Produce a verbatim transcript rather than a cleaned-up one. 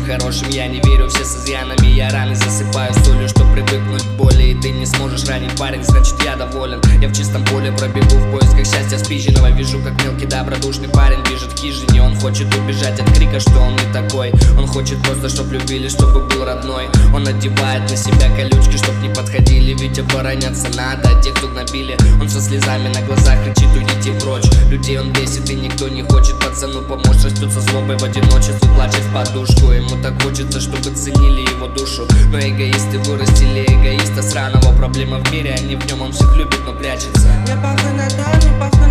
хорошим я не верю, все с изъянами. Я раны засыпаю солью, чтоб привыкнуть к боли. И ты не сможешь ранить, парень, значит я доволен. Я в чистом поле пробегу в поисках счастья спизженного. Вижу, как мелкий добродушный парень бежит к хижине. Он хочет убежать от крика, что он не такой. Он хочет просто, чтоб любили, чтобы был родной. Он надевает на себя колючки, чтоб не подходили, ведь обороняться надо от тех, кто гнобили. Он со слезами на глазах кричит: уйдите прочь. Людей он бесит и никто не хочет пацану помочь. Растет со злобой в одиночестве, плачет в подушку. Ему так хочется, чтобы ценили его душу. Но эгоисты вырастили эгоиста сраного. Проблема в мире, а не в нем, он всех любит, но прячется. Не похуй на то, не похуй